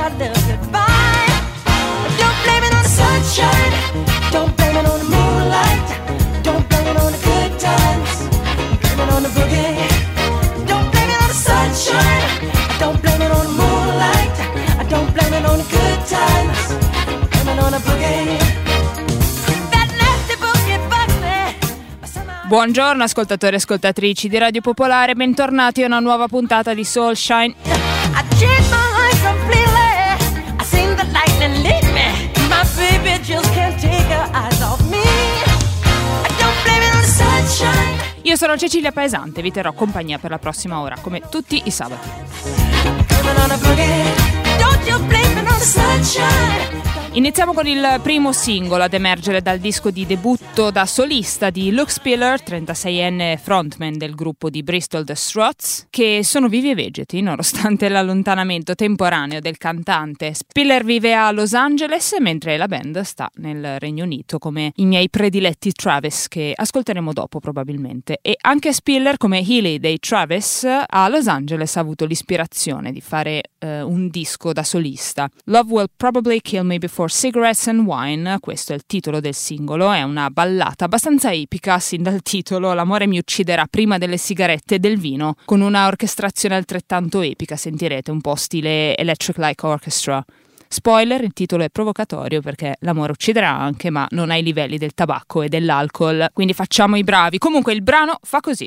our love goodbye. Don't blame it on the sunshine, don't blame it on the moonlight, don't blame it on the good times, blame it on the boogie. Don't blame it on the sunshine, don't blame it on the moonlight, don't blame it on the good times, blame it on the boogie. That nasty boogie bugs me. Buongiorno ascoltatori e ascoltatrici di Radio Popolare, bentornati a una nuova puntata di Soulshine. I changed my life completely. I seen the lightning lead me. My baby just can't take her eyes off me. I don't blame it on the sunshine. Io sono Cecilia Paesante, vi terrò compagnia per la prossima ora, come tutti i sabati. Blame it on the boogie. Don't you blame it on the sunshine. Iniziamo con il primo singolo ad emergere dal disco di debutto da solista di Luke Spiller, 36enne frontman del gruppo di Bristol The Struts, che sono vivi e vegeti nonostante l'allontanamento temporaneo del cantante. Spiller vive a Los Angeles mentre la band sta nel Regno Unito, come i miei prediletti Travis, che ascolteremo dopo probabilmente. E anche Spiller, come Healy dei Travis, a Los Angeles ha avuto l'ispirazione di fare un disco da solista. Love Will Probably Kill Me Before Cigarettes and Wine, questo è il titolo del singolo, è una ballata abbastanza epica sin dal titolo. L'amore mi ucciderà prima delle sigarette e del vino, con una orchestrazione altrettanto epica, sentirete, un po' stile Electric Light Orchestra. Spoiler, il titolo è provocatorio perché l'amore ucciderà anche, ma non ai livelli del tabacco e dell'alcol, quindi facciamo i bravi. Comunque il brano fa così.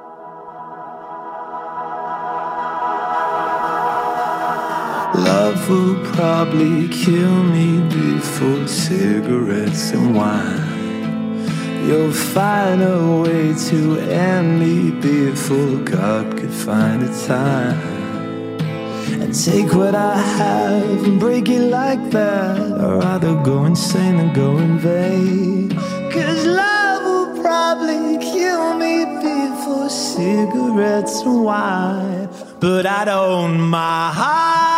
Love will probably kill me before cigarettes and wine. You'll find a way to end me before God could find a time. And take what I have and break it like that, or either go insane and go in vain. 'Cause love will probably kill me before cigarettes and wine. But I don't mind.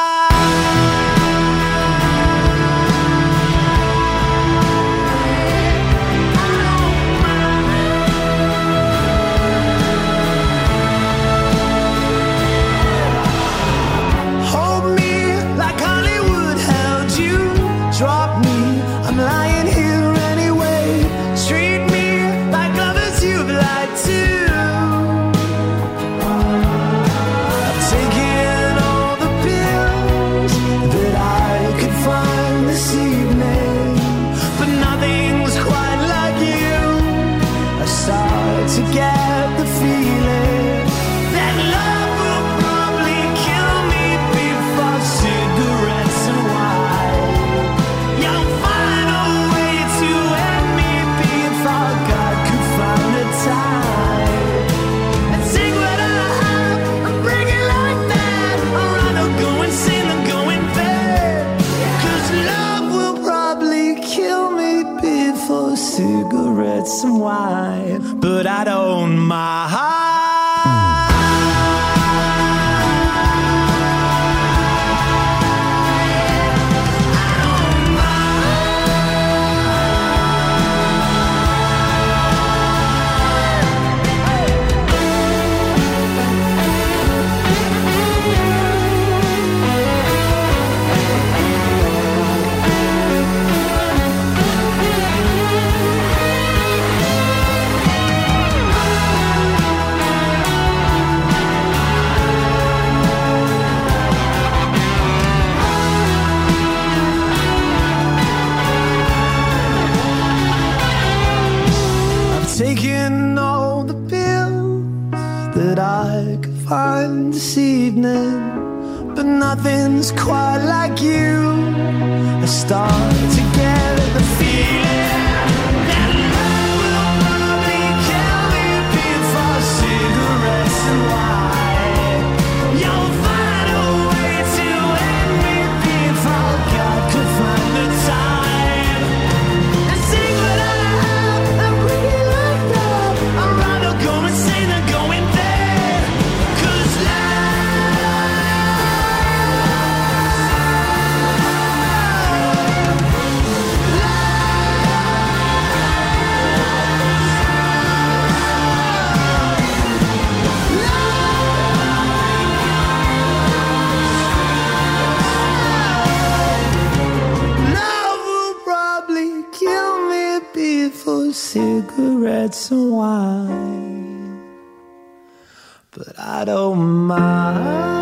Drop me, I'm lying here anyway. Treat me like lovers you've lied to. I've taken all the pills that I could find this evening, but nothing's quite like you. I start to get the feeling that love will probably kill me before cigarettes and wine. Cigarettes and wine, but I don't mind. Taking all the pills that I could find this evening, but nothing's quite like you. I start to get the feeling that love will probably kill me before cigarettes and wine. You'll find a way to end me before God could find the time. And take what I have and bring it like that. I'd rather go insane than go in there. 'Cause love cigarettes and wine, but I don't mind.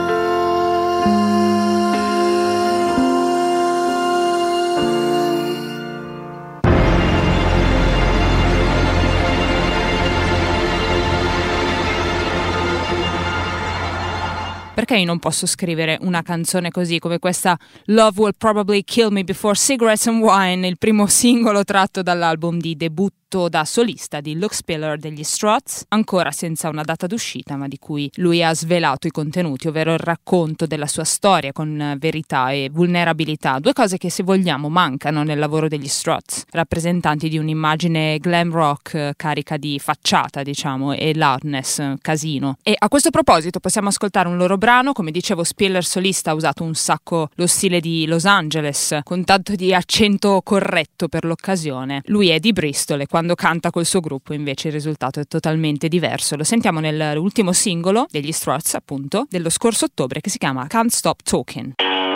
Perché io non posso scrivere una canzone così come questa Love Will Probably Kill Me Before Cigarettes and Wine, il primo singolo tratto dall'album di debutto da solista di Luke Spiller degli Struts, ancora senza una data d'uscita, ma di cui lui ha svelato i contenuti, ovvero il racconto della sua storia con verità e vulnerabilità, due cose che, se vogliamo, mancano nel lavoro degli Struts, rappresentanti di un'immagine glam rock carica di facciata, diciamo, e loudness, casino. E a questo proposito possiamo ascoltare un loro brano. Come dicevo, Spiller solista ha usato un sacco lo stile di Los Angeles, con tanto di accento corretto per l'occasione. Lui è di Bristol e quando canta col suo gruppo invece il risultato è totalmente diverso. Lo sentiamo nell'ultimo singolo degli Struts, appunto, dello scorso ottobre, che si chiama Can't Stop Talking.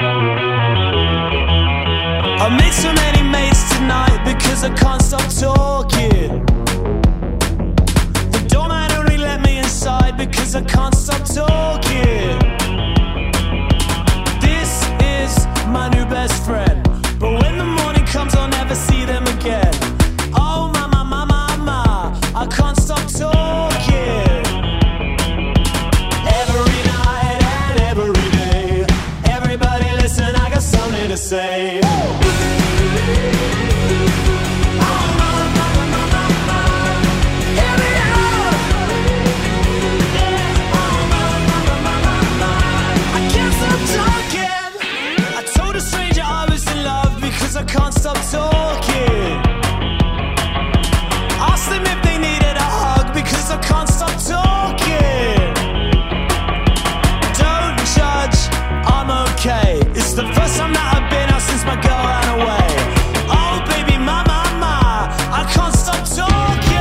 I made so many mates tonight because I can't stop talking. The doorman only let me inside because I can't stop talking. This is my new best friend, but when the morning comes I'll never see them again. Oh mama, mama, mama, I can't stop talking. Every night and every day, everybody listen, I got something to say. I can't stop talking. Ask them if they needed a hug because I can't stop talking. Don't judge, I'm okay. It's the first time that I've been out since my girl ran away. Oh baby, my, I can't stop talking.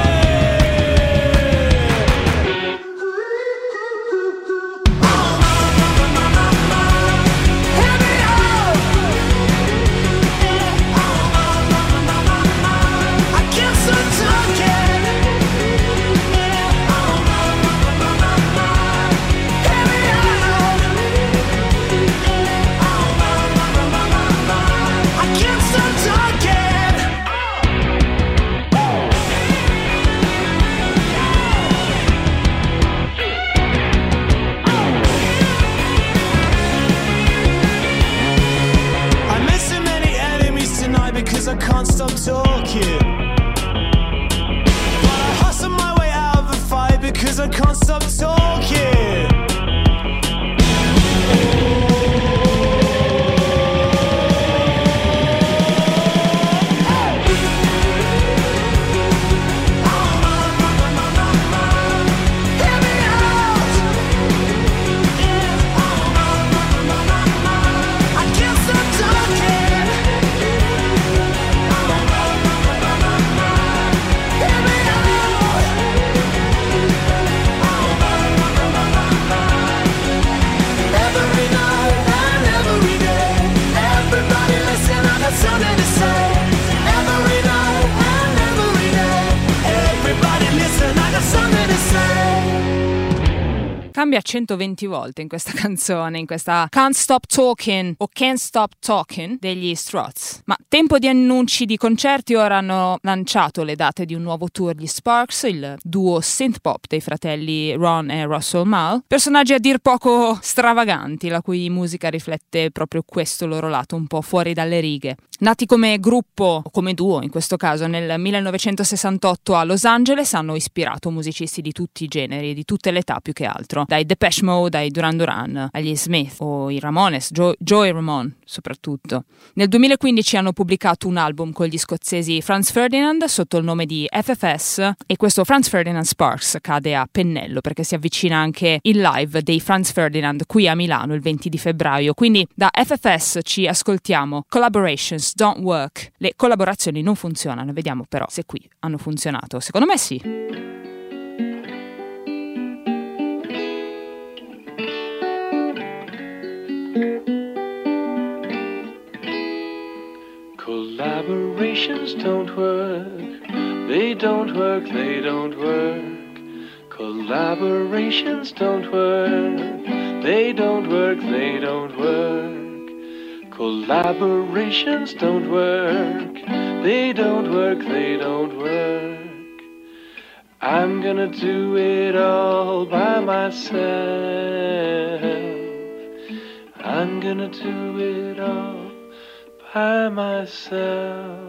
I can't stop talking, but I hustle my way out of a fight because I can't stop talking. Cambia 120 volte in questa canzone, in questa Can't Stop Talking o Can't Stop Talking degli Struts. Ma tempo di annunci di concerti. Ora hanno lanciato le date di un nuovo tour gli Sparks, il duo synth pop dei fratelli Ron e Russell Mal, personaggi a dir poco stravaganti, la cui musica riflette proprio questo loro lato un po' fuori dalle righe. Nati come gruppo, o come duo in questo caso, nel 1968 a Los Angeles, hanno ispirato musicisti di tutti i generi, di tutte le età più che altro, dai Depeche Mode ai Duran Duran, agli Smith o i Ramones, Joey Ramone soprattutto. Nel 2015 hanno pubblicato un album con gli scozzesi Franz Ferdinand sotto il nome di FFS, e questo Franz Ferdinand Sparks cade a pennello perché si avvicina anche il live dei Franz Ferdinand qui a Milano il 20 di febbraio. Quindi da FFS ci ascoltiamo Collaborations Don't Work. Le collaborazioni non funzionano, vediamo però se qui hanno funzionato. Secondo me sì. Collaborations don't work, they don't don't work, they don't work. Collaborations don't work. They don't work, they don't work. Collaborations don't work. They don't work, they don't work. I'm gonna do it all by myself. I'm gonna do it all by myself.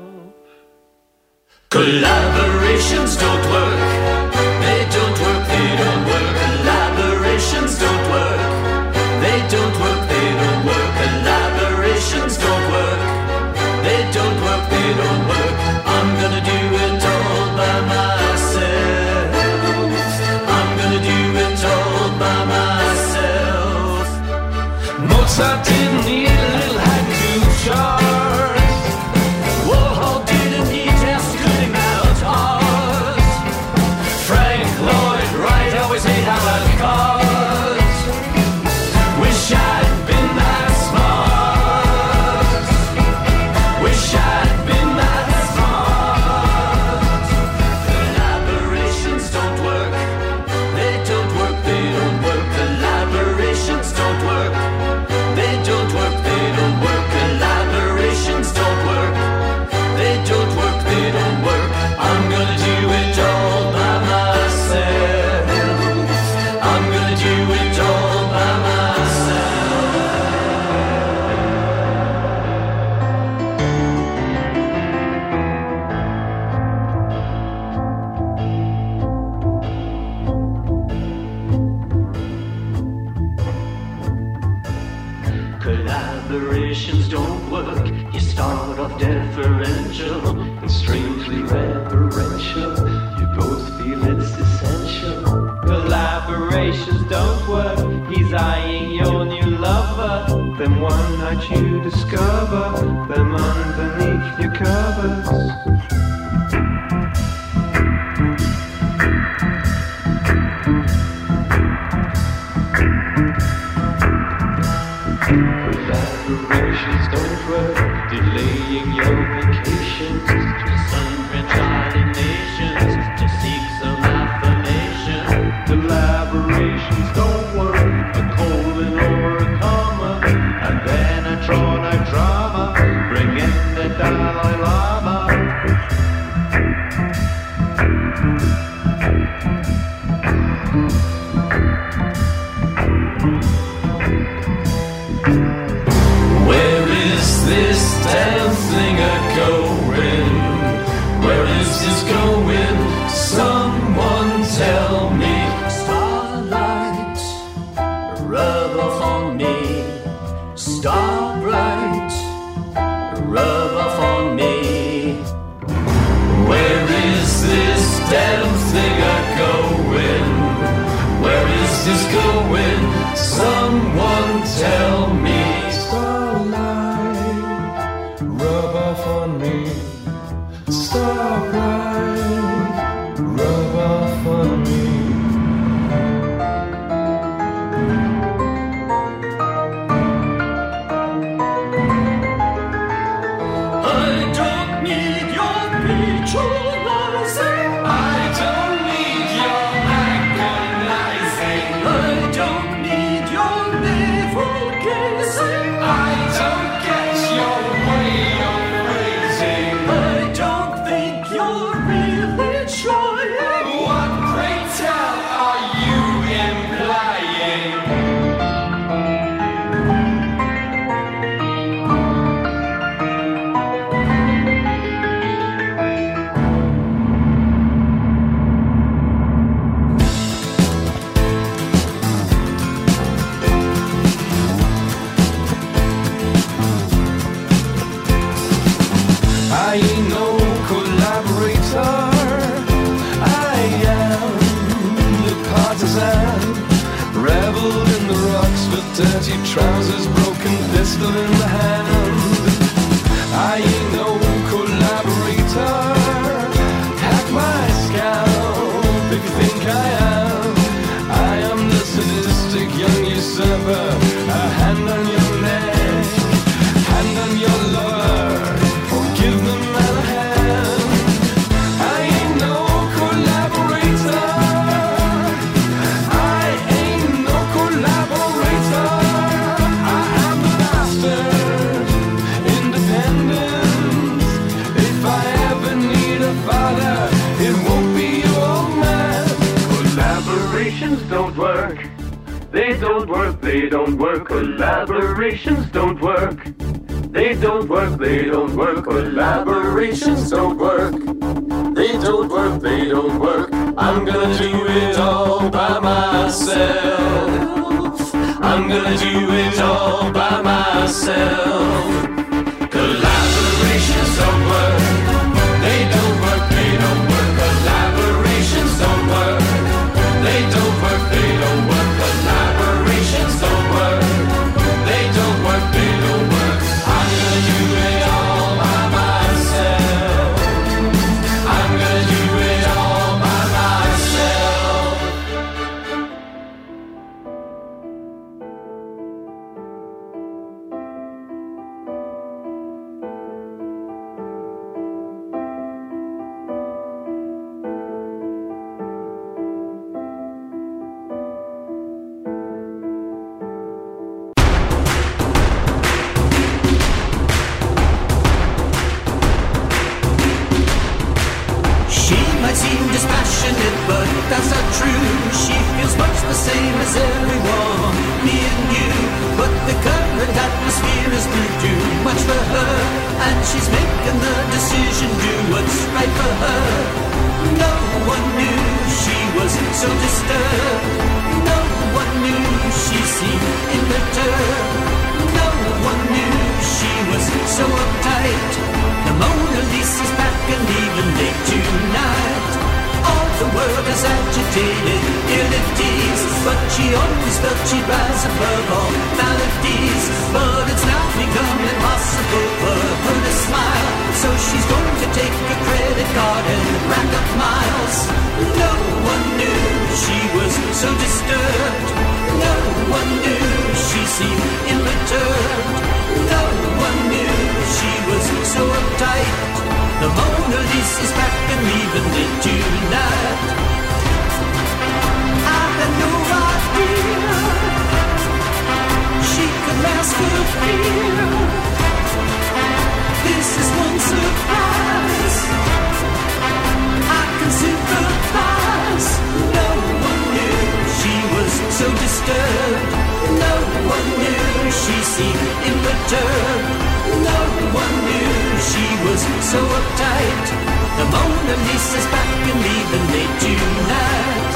Collaborations don't work. They don't work, they don't work. Collaborations don't work. They don't work, they don't work. Collaborations don't work. They don't work, they don't work. I'm gonna do it all by myself. I'm gonna do it all by myself. Mozart didn't need a little haiku chart. Warhol didn't need just cutting out art. Frank Lloyd Wright always ate à la carte. Wish I'd been that smart. Wish I'd been that smart. Collaborations don't work. They don't work, they don't work. Collaborations don't work. They don't work, they don't work. Collaborations don't work. They don't work, they don't work. I'm gonna do it all by myself. I'm gonna do it all by myself. Collaborations don't work. You start off deferential And strangely reverential. You both feel it's essential. Collaborations don't work. He's eyeing your new lover. Then one night you discover them underneath your covers. Collaborations don't work. Delaying your vacations to sun-drenched island nations to seek some affirmation. Collaborations don't work. A colon or a comma, and then a Tronite drama. Bring in the Dalai Lama. Where is this damn thing a-going? Where is this going? Someone tell me. Starlight, rub off on me. Starbright, rub off on me. Where is this damn thing a-going? Where is this going? Someone tell me. Starlight, rub off on me. Starlight, rub off on me. I don't need your patronizing. I don't need your agonizing. I don't need your navel gazing. I don't get your way of phrasing. I don't think you're really trying. What, pray tell, are you implying? I ain't no collaborator. I am the partisan. Reveled in the rocks with dirty trousers, broken pistol in the hand. I ain't no collaborator. Pack my scalp if you think I am. I am the sadistic young usurper. A hand on your neck, hand on your lover. Give them a hand. I ain't no don't work, they don't work, collaborations don't work. They don't work, they don't work, collaborations don't work. They don't work, they don't work, I'm gonna do it all by myself. I'm gonna do it all by myself. Collaborations don't work. They don't work, they don't work. Collaborations don't work. They don't work, they don't work. Collaborations don't work. They don't work, they don't work. I'm gonna do it all by myself. I'm gonna do it all by myself. She might seem dispassionate, but that's not true. She feels much the same as everyone, me and you. But the current atmosphere is too much for her, and she's making the decision, do what's right for her. No one knew she was so disturbed. No one knew she seemed imperturbed. No one knew she was so uptight. The Mona Lisa's back and even late tonight. All the world is agitated, ill at ease, but she always felt she'd rise above all maladies. But it's now become impossible for her to smile, so she's going to take a credit card and rack up miles. No one knew she was so disturbed. No one knew she seemed imperturbed. No one knew she was so uptight. The Mona Lisa's back and leaving it tonight. I had no idea she could mask her fear. This is one surprise. I can sympathize. No one knew she was so disturbed. No one knew she seemed imperturbed. No one knew she was so uptight. The Mona Lisa's back and leaving late tonight.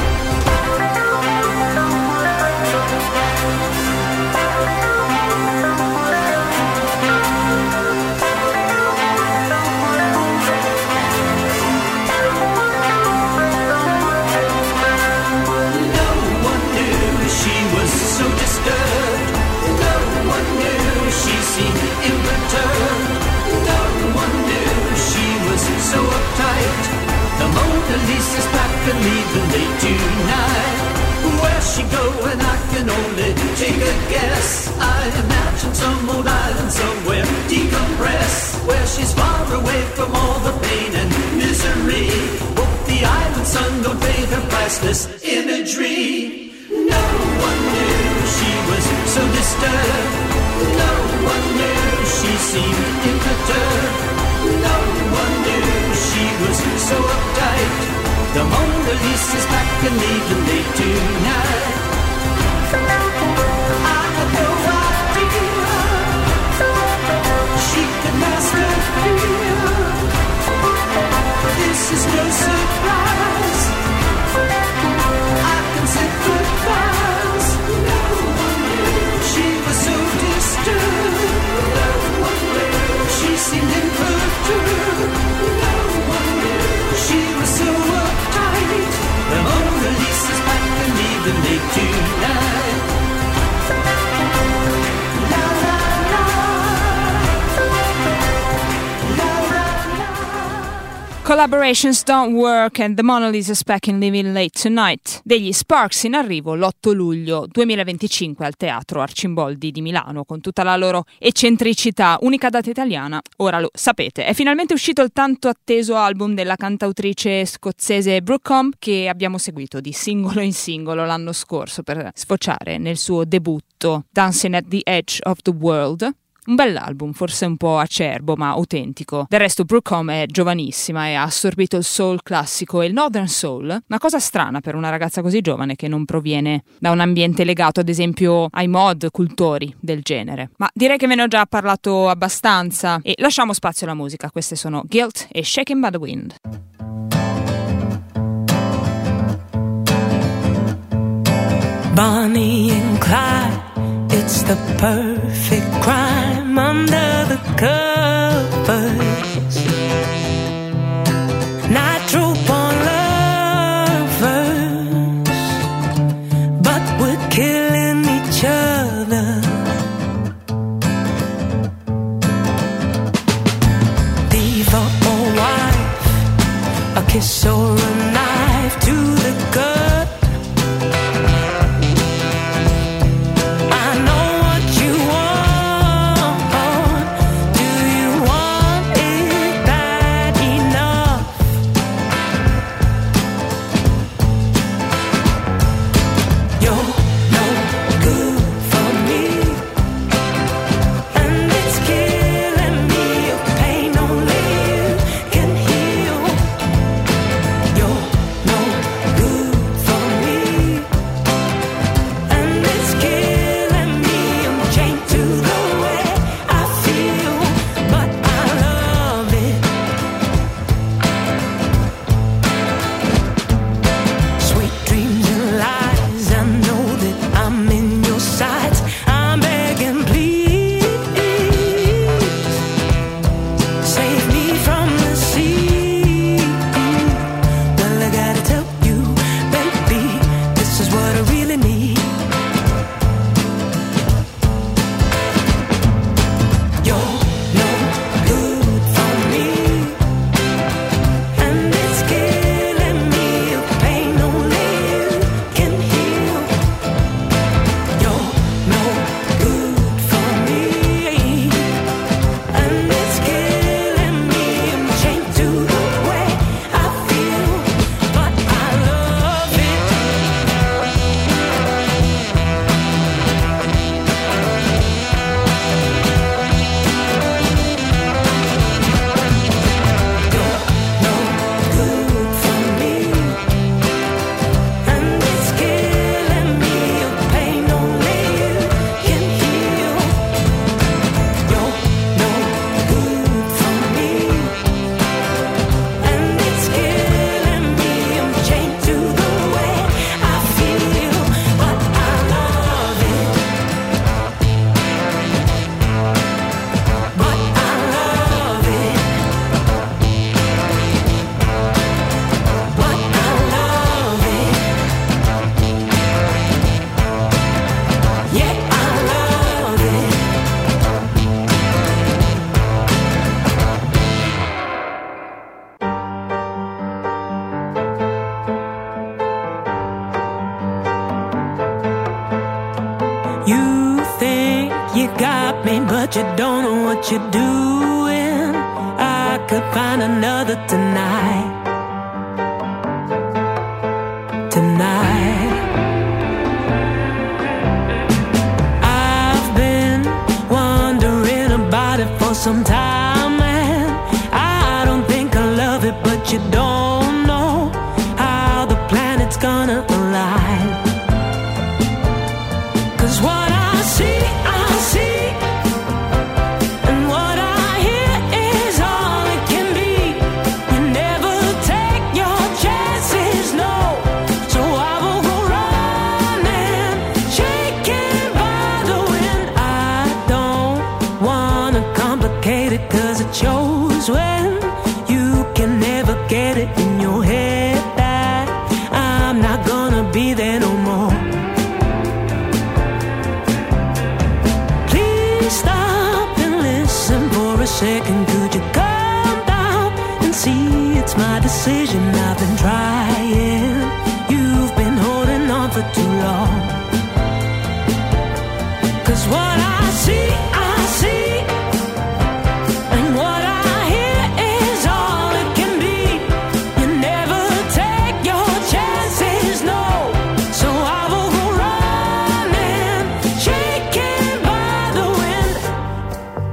No one knew she was so disturbed. No one knew she seemed imperturbed. No one knew she was so uptight. The Mona Lisa's back and leaving late tonight. Where's she going? I can only take a guess. I imagine some old island somewhere, decompress, where she's far away from all the pain and misery. Hope the island sun don't fade her priceless imagery. No one knew she was so disturbed. No one knew she seemed imperturbed. No one knew she was so uptight. The Mona Lisa's back and leaving late tonight. I had no idea she could mask her fear. This is no surprise. I can sympathize. No one knew she was so disturbed. No one knew she seemed imperturbed. No one knew she was so uptight. The Mona Lisa's back and leaving late tonight. La la la. La la la. Collaborations don't work and the Mona Lisa's back and leaving late tonight. Degli Sparks in arrivo l'8 luglio 2025 al Teatro Arcimboldi di Milano, con tutta la loro eccentricità, unica data italiana, ora lo sapete. È finalmente uscito il tanto atteso album della cantautrice scozzese Brooke Combe, che abbiamo seguito di singolo in singolo l'anno scorso per sfociare nel suo debutto Dancing at the Edge of the World. Un bell'album, forse un po' acerbo ma autentico. Del resto Brooke Home è giovanissima e ha assorbito il soul classico e il northern soul, una cosa strana per una ragazza così giovane che non proviene da un ambiente legato ad esempio ai mod cultori del genere. Ma direi che ve ne ho già parlato abbastanza e lasciamo spazio alla musica. Queste sono Guilt e Shaken by the Wind. Bonnie and Clyde, it's the perfect crime under the covers. Night troop on lovers, but we're killing each other. Diva or wife, a kiss or a knife to the gut. but you don't know what you're doing. I could find another tonight. Tonight I've been wondering about it for some time, and I don't think I love it, but you don't know how the planet's gonna align. 'Cause what I see, and what I hear is all it can be. You never take your chances, no. So I will go running, shaken by the wind. I don't wanna complicate it, 'cause it shows when you can never get it in your head that I'm not gonna be there no more. Stop and listen for a second. Could you calm down and see it's my decision? I've been trying, you've been holding on for too long. 'Cause what I see, and what I hear is all it can be. You never take your chances, no. So I will go running, shaking by the wind.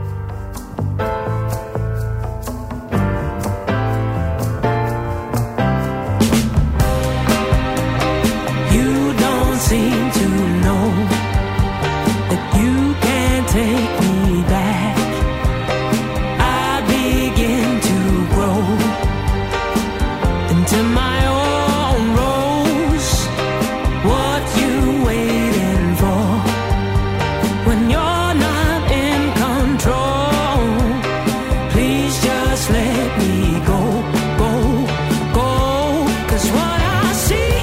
take me back, I begin to grow into my own rose. What you waiting for when you're not in control? Please just let me go, go, go. 'Cause what I see,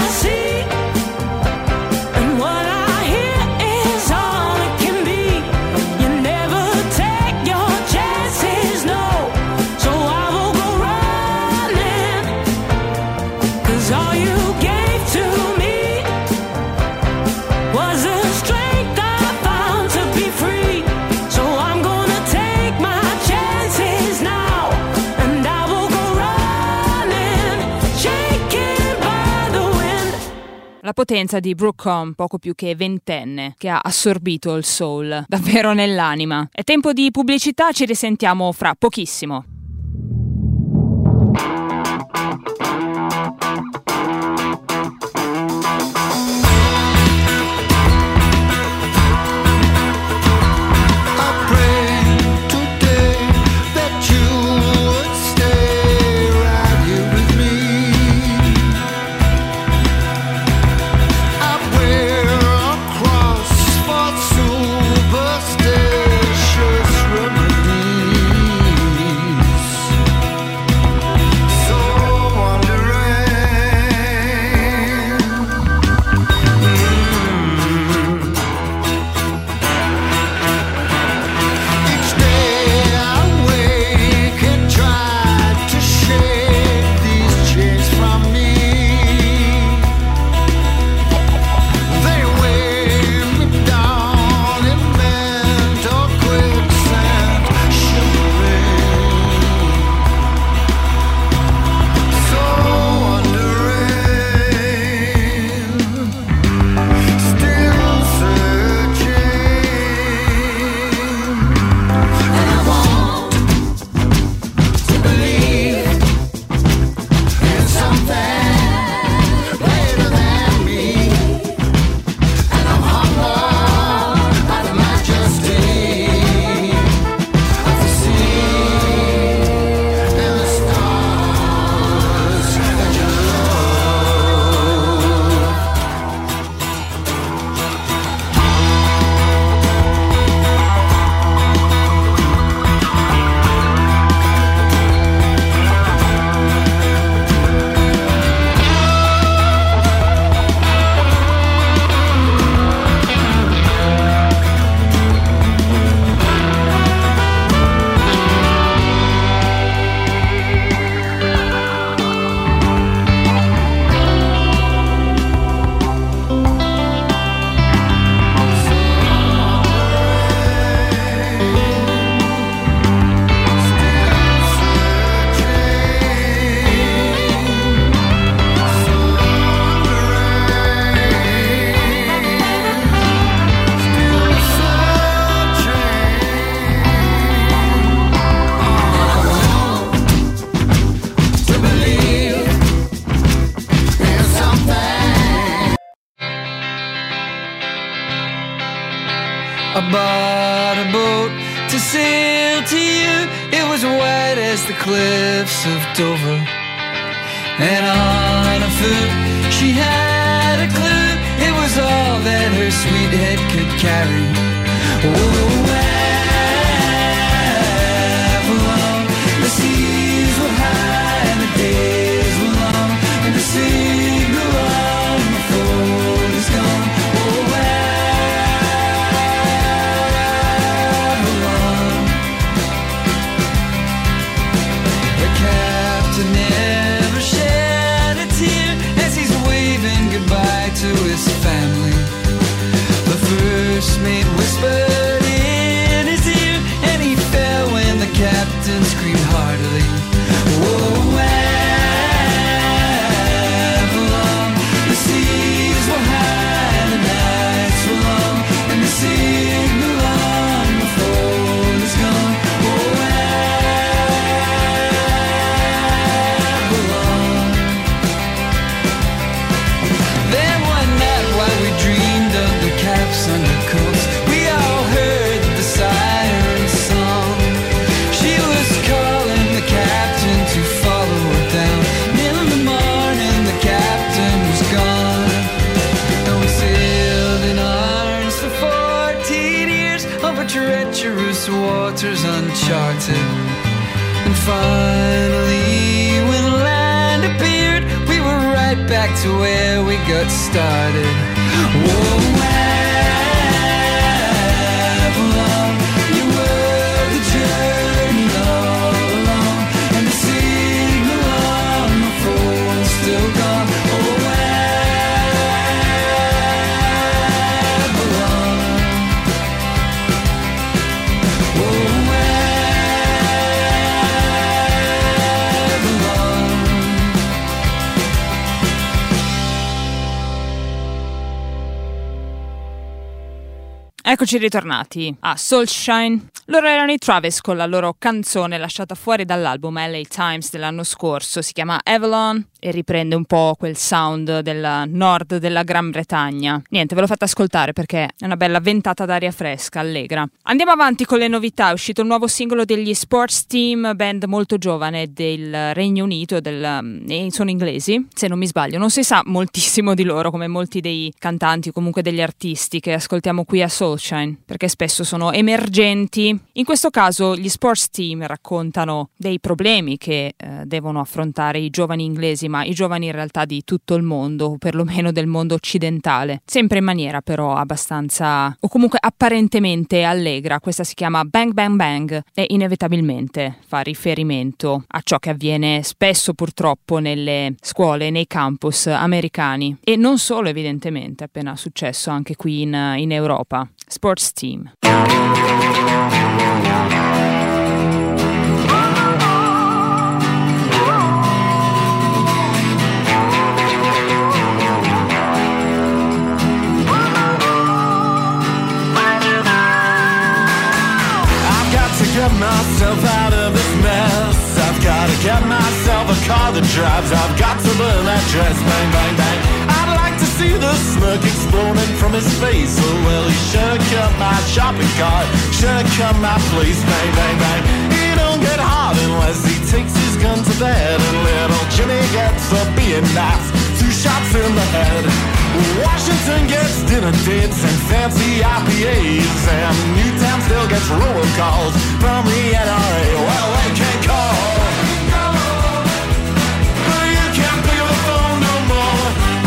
and what I hear is all it can be. You never take your chances, no. So I will go running, 'cause all you gave to me was the strength I found to be free. So I'm gonna take my chances now, and I will go running, shaken by the wind. La potenza di Brooke Home, poco più che ventenne, che ha assorbito il soul davvero nell'anima. È tempo di pubblicità, ci risentiamo fra pochissimo. I pray today that you would stay right here with me. I wear a cross for superstitious remedies. So each day I wake and try to shake these chains from me. They weigh me down in mental quicksand, shivering, so wondering, still searching. And I want to believe in something greater than me. And I'm humbled by the majesty of the sea and the stars that you love. To believe in something. I bought a boat to sail to you. It was white as the cliffs of Dover. And on a foot she had a clue. It was all that her sweet head could carry. Oh, Avalon, the seas were high and the days were long, and the signal on the fold is gone. Oh, Avalon. The captain never shed a tear as he's waving goodbye to his family. The first mate whispered in for treacherous waters uncharted. And finally, when land appeared, we were right back to where we got started. Whoa, Avalon, you were the journey all along, and the signal on my phone's still gone. Oh, Avalon. Whoa, Eccoci ritornati a Soulshine. Loro erano i Travis con la loro canzone lasciata fuori dall'album LA Times dell'anno scorso, si chiama Avalon e riprende un po' quel sound del nord della Gran Bretagna. Niente, ve l'ho fatta ascoltare perché è una bella ventata d'aria fresca, allegra. Andiamo avanti con le novità. È uscito il nuovo singolo degli Sports Team, band molto giovane del Regno Unito, sono inglesi, se non mi sbaglio. Non si sa moltissimo di loro, come molti dei cantanti o comunque degli artisti che ascoltiamo qui a Soulshine, perché spesso sono emergenti. In questo caso gli Sports Team raccontano dei problemi che devono affrontare i giovani inglesi, ma i giovani in realtà di tutto il mondo, o perlomeno del mondo occidentale, sempre in maniera però abbastanza, o comunque apparentemente allegra. Questa si chiama Bang Bang Bang e inevitabilmente fa riferimento a ciò che avviene spesso purtroppo nelle scuole, nei campus americani, e non solo, evidentemente, appena successo anche qui in Europa. Sports Team. Get myself out of this mess. I've got to get myself a car that drives. I've got to learn that dress. Bang, bang, bang. I'd like to see the smirk exploding from his face. Oh well, he sure cut my shopping cart, sure cut my place. Bang, bang, bang. He don't get hard unless he takes his gun to bed. And little Jimmy gets up being nice, 2 shots in the head. Washington gets dinner dates and fancy IPAs, and Newtown still gets robocalls from the NRA. Well, they can't call, but you can't pick up the phone no more.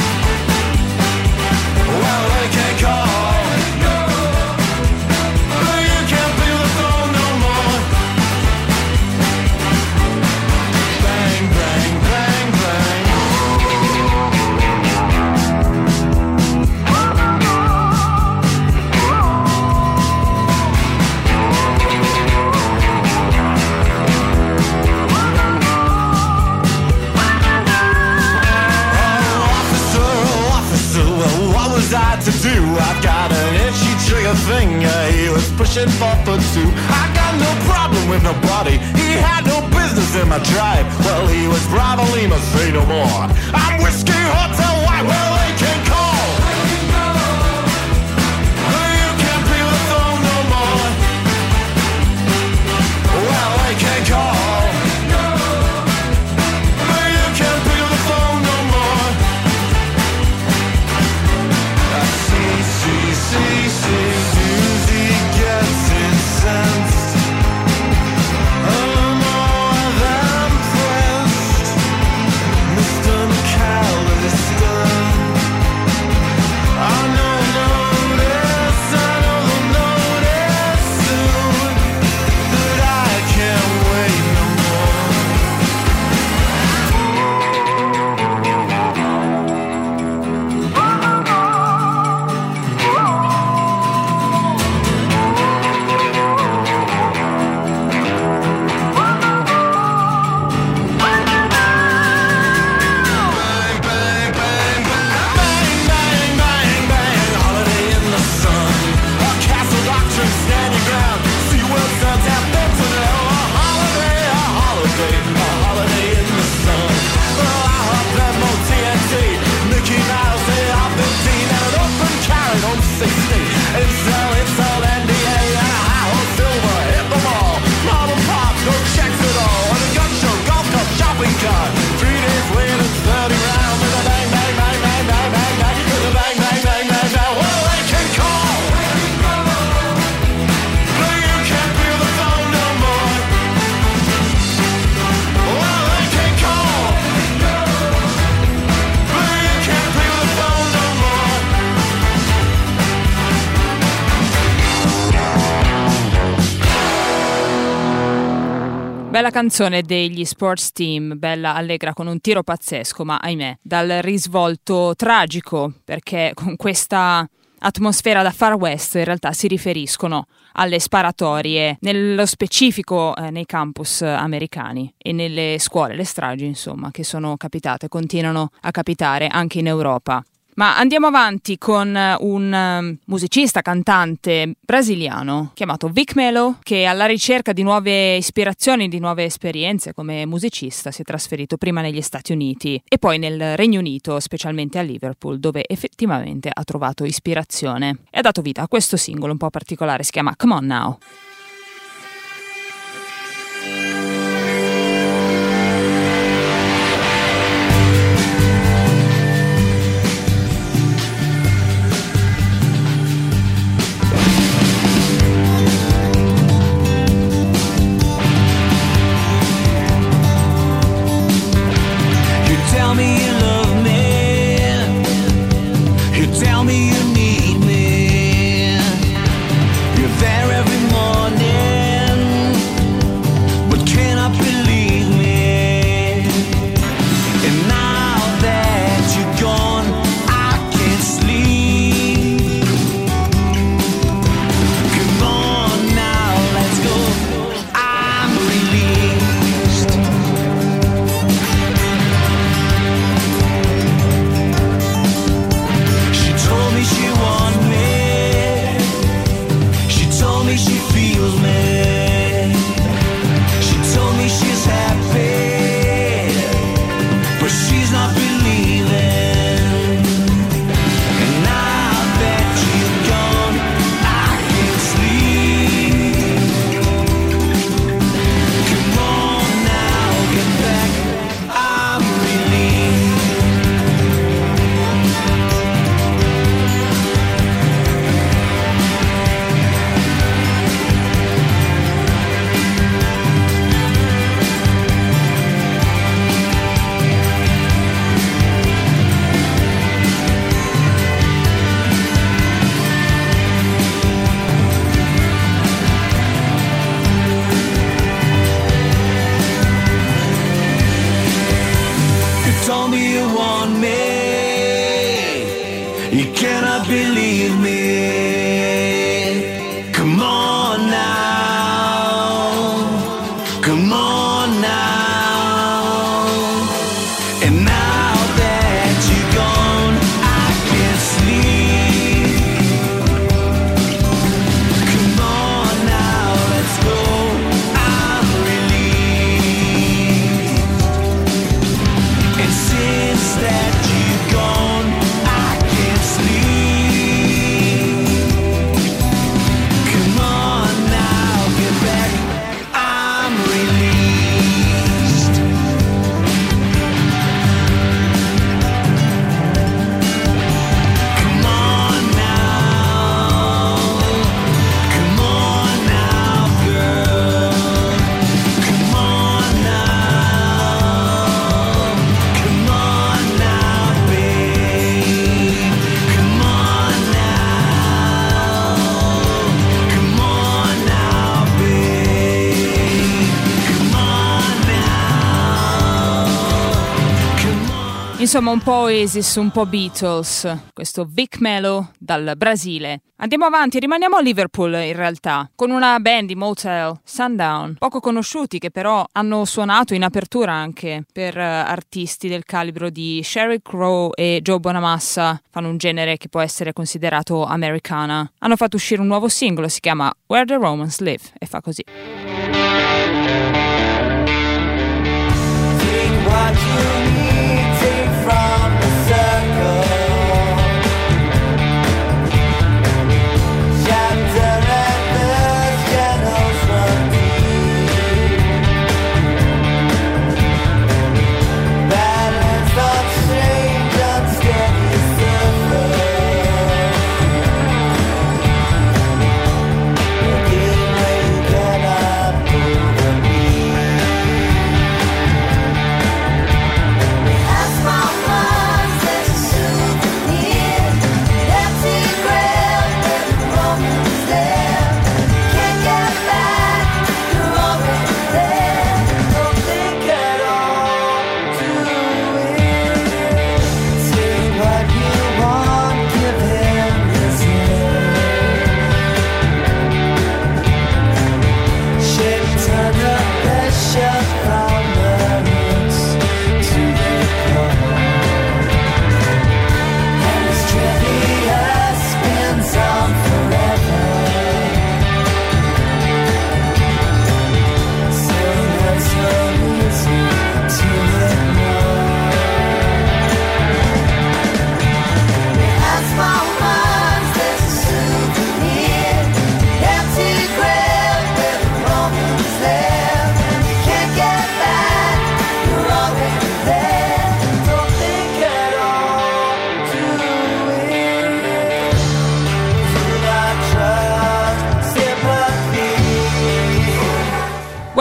Well, they can't call, but you can't pick up the phone no more. Bang, bang, bang, bang. I to do? I've got an itchy trigger finger. He was pushing 4 foot 2. I got no problem with nobody. He had no business in my drive. Well, he was Bravo Lima, say no more. I'm Whiskey Hotel White. Well, they can't call, you can't pick up the phone no more. Well, they can't call, you can't pick up the phone no more. Susie gets incensed, more than pressed. Mr. McAllister Bella canzone degli Sports Team, bella allegra con un tiro pazzesco, ma ahimè, dal risvolto tragico, perché con questa atmosfera da Far West in realtà si riferiscono alle sparatorie, nello specifico nei campus americani e nelle scuole, le stragi insomma, che sono capitate, continuano a capitare anche in Europa. Ma andiamo avanti con un musicista, cantante brasiliano chiamato Vic Melo, che alla ricerca di nuove ispirazioni, di nuove esperienze come musicista si è trasferito prima negli Stati Uniti e poi nel Regno Unito, specialmente a Liverpool, dove effettivamente ha trovato ispirazione e ha dato vita a questo singolo un po' particolare, si chiama Come On Now. Tell me you love me. You tell me you need me. You're there every morning, but cannot believe me. And now that you're gone, I can't sleep. Come on now, let's go. I'm released. She wants me. She told me she feels me. She told me she's happy, but she's not believing. And now that you're gone, I can't sleep. Come on now, get back. I'm relieved. Told me you want me. You cannot believe me. Come on now. Come on now. And now that you're gone, I can't sleep. Come on now, let's go. I'm relieved. And since that you're gone, I can't sleep. Come on now, get back. I'm released. Come on now. Come on now, girl. Come on now. Come on now, babe. Come on now. Come on now, babe. Come on now. Come on. Insomma, un po' Oasis, un po' Beatles, questo Vic Melo dal Brasile. Andiamo avanti, rimaniamo a Liverpool in realtà, con una band di Motel, Sundown, poco conosciuti che però hanno suonato in apertura anche per artisti del calibro di Sheryl Crow e Joe Bonamassa, fanno un genere che può essere considerato americana. Hanno fatto uscire un nuovo singolo, si chiama Where the Romans Live e fa così. Take what you need, take from the circle. Chapter at the shadows run deep. Balance on strange, unsteady surface. A game where you cannot pull the beat.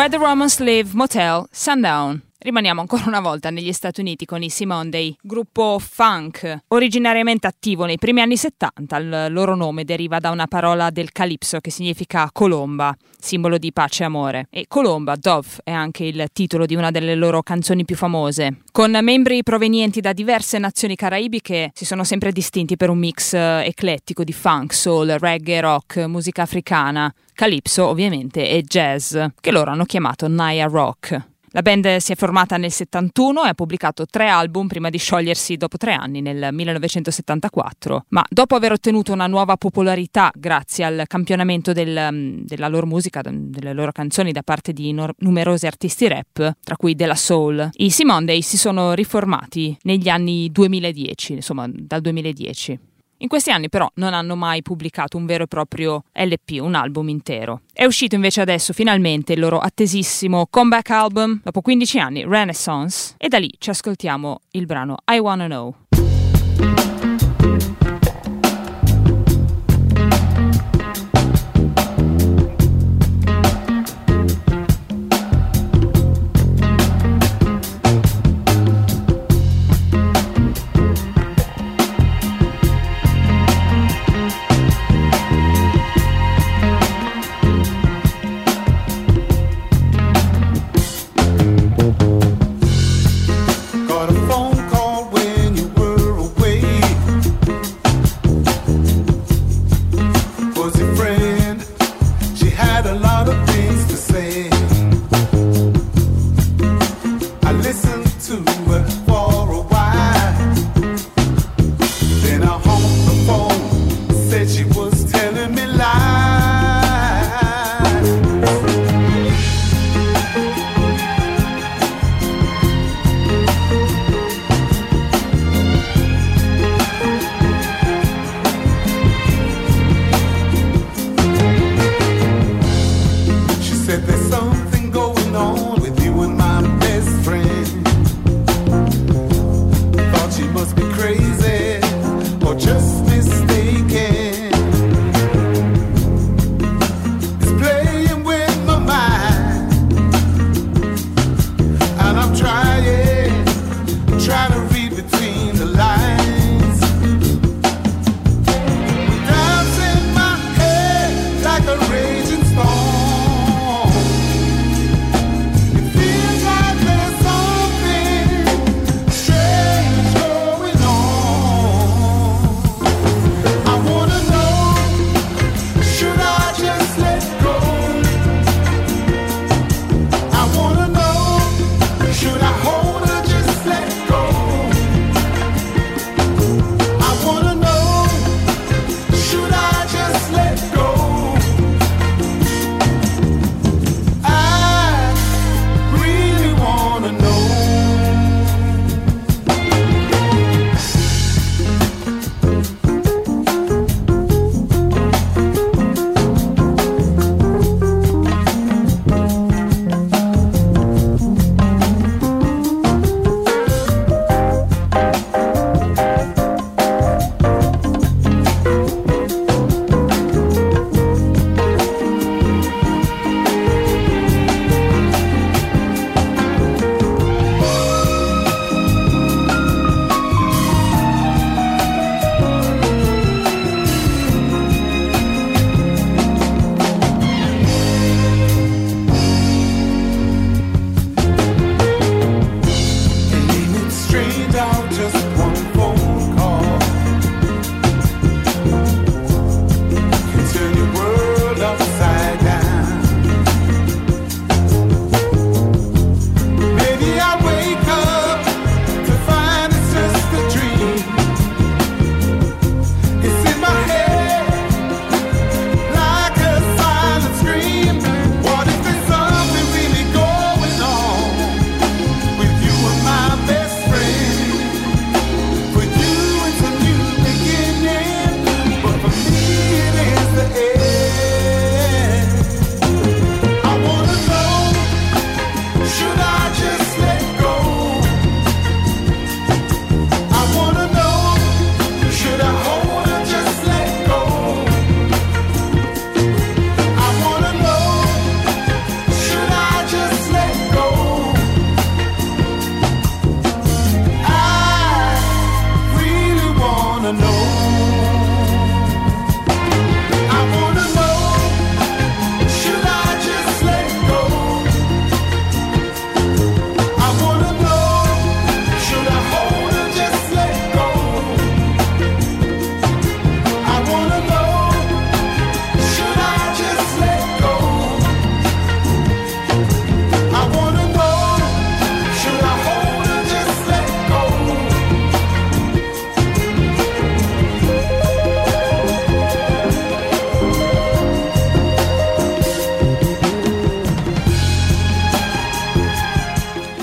Where the Romans Live Motel Sundown. Rimaniamo ancora una volta negli Stati Uniti con i Cymondey, gruppo funk originariamente attivo nei primi anni 70. Il loro nome deriva da una parola del calipso che significa colomba, simbolo di pace e amore. E Colomba, Dove, è anche il titolo di una delle loro canzoni più famose. Con membri provenienti da diverse nazioni caraibiche, si sono sempre distinti per un mix eclettico di funk, soul, reggae, rock, musica africana, calipso ovviamente e jazz, che loro hanno chiamato Naya Rock. La band si è formata nel 71 e ha pubblicato 3 album prima di sciogliersi dopo 3 anni, nel 1974. Ma dopo aver ottenuto una nuova popolarità grazie al campionamento della loro musica, delle loro canzoni da parte di numerosi artisti rap, tra cui della soul, i Cymondey si sono riformati negli anni 2010, insomma dal 2010. In questi anni però non hanno mai pubblicato un vero e proprio LP, un album intero. È uscito invece adesso finalmente il loro attesissimo comeback album, dopo 15 anni, Renaissance, e da lì ci ascoltiamo il brano I Wanna Know. Got a phone call when you were away.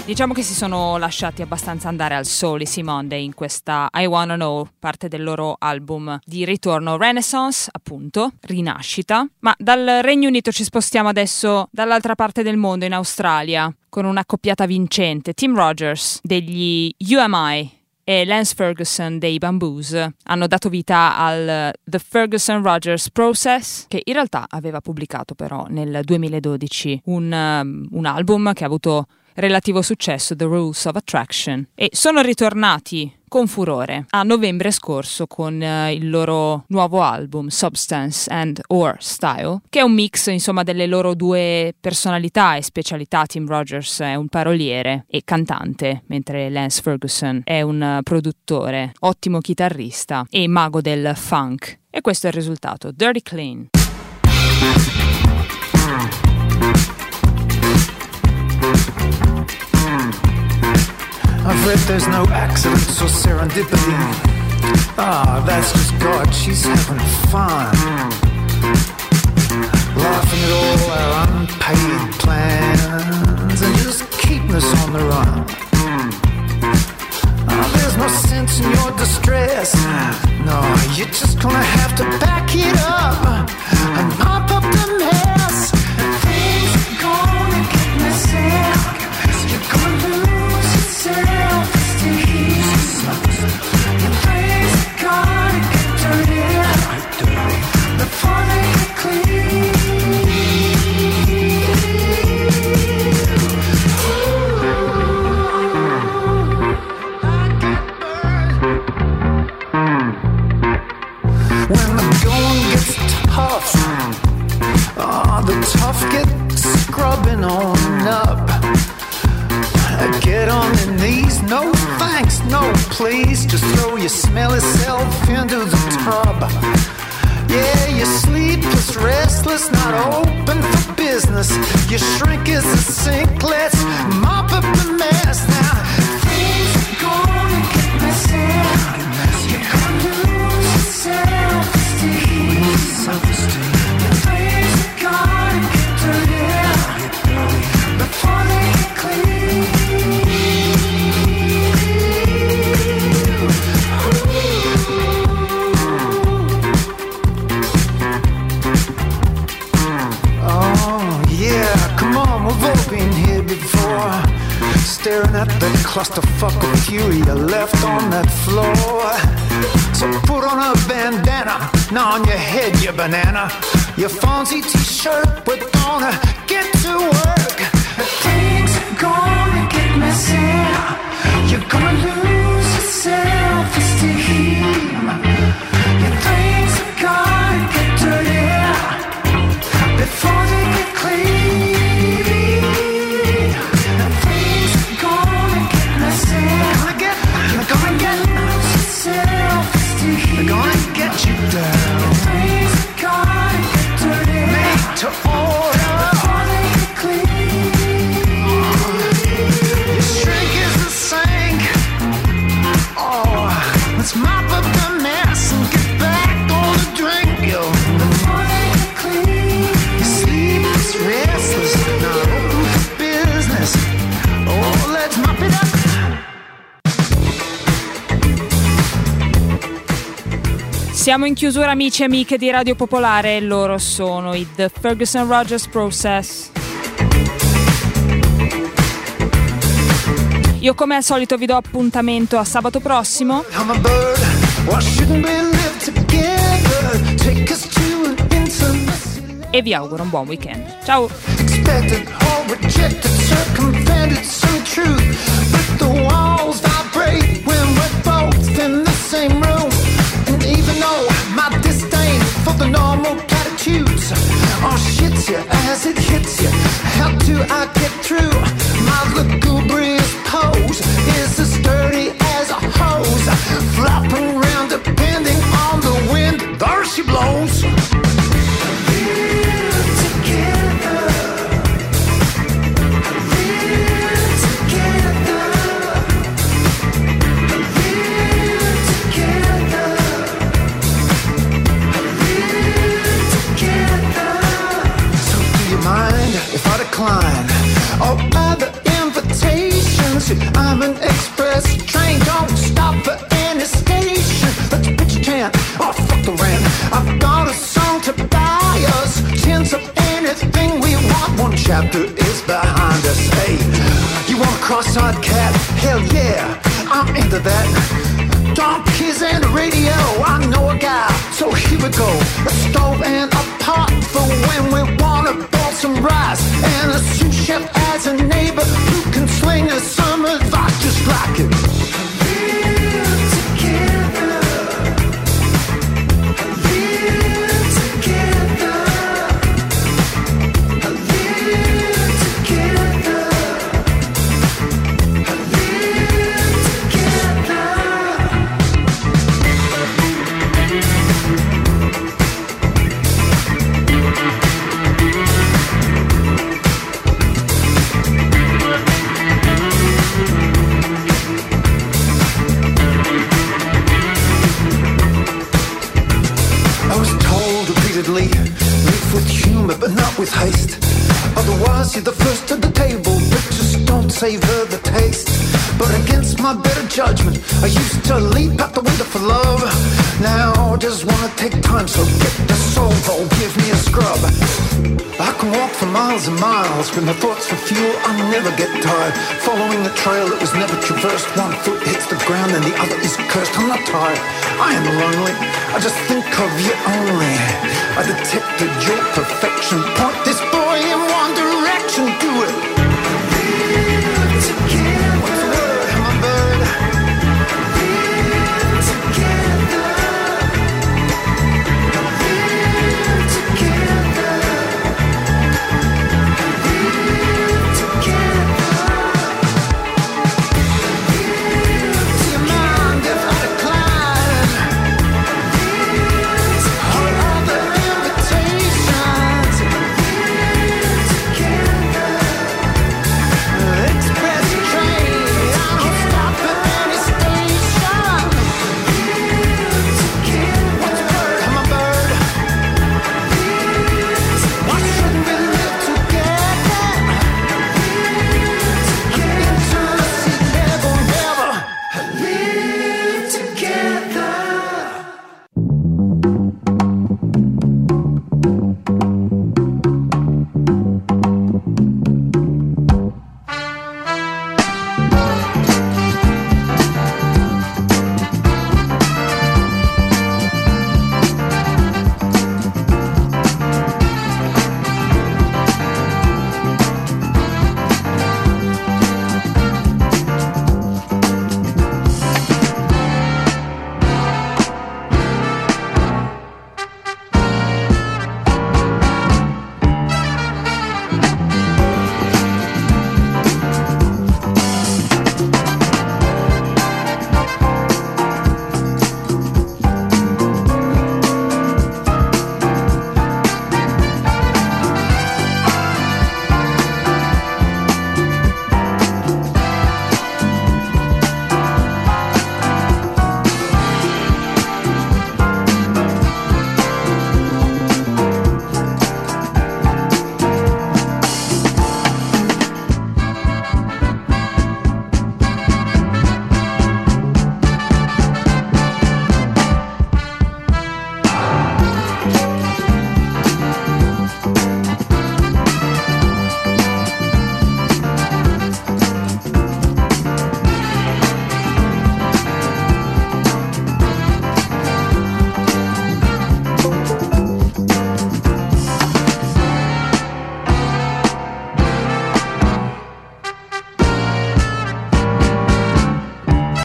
Diciamo che si sono lasciati abbastanza andare al sole Easy Monday in questa I Wanna Know, parte del loro album di ritorno Renaissance, appunto, rinascita. Ma dal Regno Unito ci spostiamo adesso dall'altra parte del mondo, in Australia, con una accoppiata vincente. Tim Rogers degli UMI e Lance Ferguson dei Bamboos hanno dato vita al The Ferguson-Rogers Process, che in realtà aveva pubblicato però nel 2012 un album che ha avuto relativo successo, The Rules of Attraction, e sono ritornati con furore a novembre scorso con il loro nuovo album Substance and Or Style, che è un mix insomma delle loro due personalità e specialità. Tim Rogers è un paroliere e cantante, mentre Lance Ferguson è un produttore, ottimo chitarrista e mago del funk, e questo è il risultato, Dirty Clean. I've read there's no accidents or serendipity. Ah, that's just God, she's having fun. Laughing at all our unpaid plans and just keeping us on the run. Ah, there's no sense in your distress. No, you're just gonna have to back it up and mop up the mess. Things are gonna get messy. You're gonna lose self-esteem. Your face is gonna get dirty before they get clean. When the going gets tough, the tough get scrubbing on up. Get on their knees, no thanks, no please. Just throw your smelly self into the tub. Yeah, you're sleepless, restless, not open for business. Your shrink is a sink, let's mop up the mess. Now, things are gonna get messy. You're gonna lose your self-esteem. Your face is gonna get dirty before they get clean. We've all been here before, staring at the clusterfuck of fury you left on that floor. So put on a bandana, now on your head, you banana. Your Fonzie t-shirt, we're gonna get to work. Things are gonna get messy. You're gonna lose your self-esteem. Your things are gonna get dirty before they get clean. They're gonna get you down. Things are gonna get dirty. Made to order before they get clean. Your shrink is the sink. Oh, let's mop up the mess and get back on the drink. Yo, before they get clean. Your sleep is restless, not open for business. Oh, let's mop it up. Siamo in chiusura, amici e amiche di Radio Popolare, loro sono i The Ferguson-Rogers Process. Io come al solito vi do appuntamento a sabato prossimo e vi auguro un buon weekend. Ciao! For the normal platitudes, oh shits you as it hits you. How do I get through? My lugubrious pose is as sturdy as a hose, flopping around depending on the wind. There she blows. If I decline all other invitations, face it, I'm an express train. Don't stop for any station. Let's pitch a tent, oh fuck the rent. I've got a song to buy us, tens of anything we want. One chapter is behind us. Hey, you want a cross-eyed cat? Hell yeah, I'm into that. Donkeys and radio, I know a guy, so here we go. A stove and a pot for when we wanna boil some rice, and a sous chef as a neighbor who can sling us some advice just like it. Live together. Live together. Live together. Live together. I was told repeatedly, live with humor but not with haste. Otherwise you're the first at the table, but just don't savor the taste. But against my better judgment, I used to leap out the window for love. Now I just wanna take time, so get the soul, give me a scrub. I can walk for miles and miles with my thoughts for fuel, I never get tired. Following a trail that was never traversed, one foot hits the ground and the other is cursed. I'm not tired, I am lonely, I just think of you only. I detected your perfection